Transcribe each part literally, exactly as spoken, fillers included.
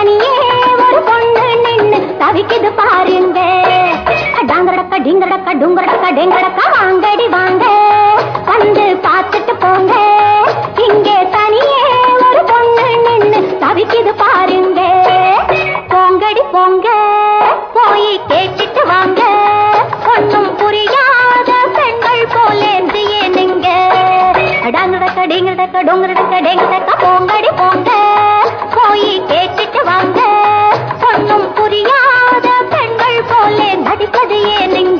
தனியே ஒரு பொண்ணு நின்னு தவிக்குது பாருங்க. டாங்கடக்கா டிங்கடக்கா டுங்கடக்கா டெங்கடக்கா வாங்கடி வாங்க வந்து பார்த்துட்டு போங்க. இங்கே தனியே ஒரு பொண்ணு நின்னு தவிக்குது பாருங்க. போங்கடி போங்க போய் கேட்டுட்டு வாங்க. ஒன்னும் புரியாத பெண்கள் போலேந்தியே நீங்க. டாங்கடக்கா டிங்கடக்கா டுங்கடக்கா டெங்கடக்கா போங்கடி போங்க போய் கேட்டுட்டு வாங்க. ஒன்னும் புரியாத பெண்கள் போலே நடிப்பது ஏனுங்க.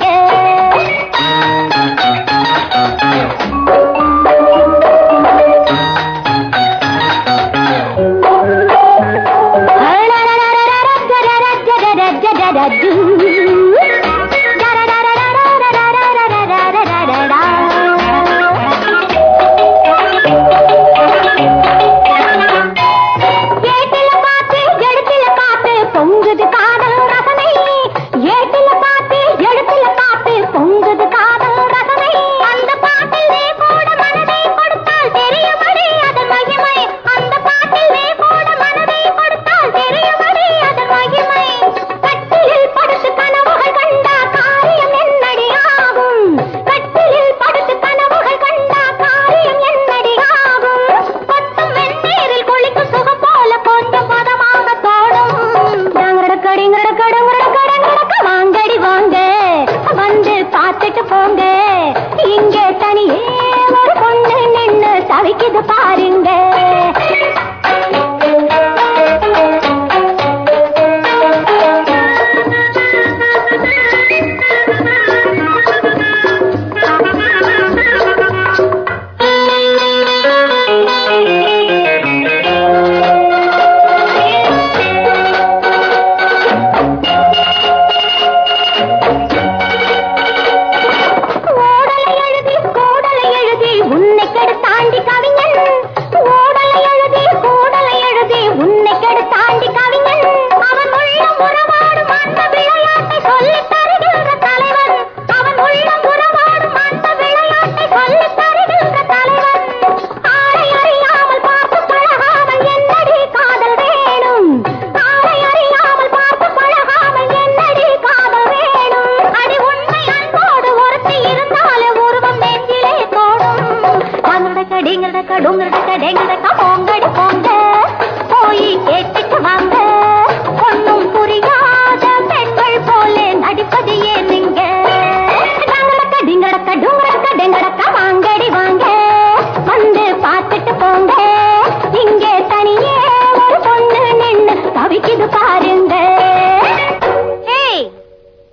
டுங்கடக்கா டுங்கடக்கா டெங்கடக்கா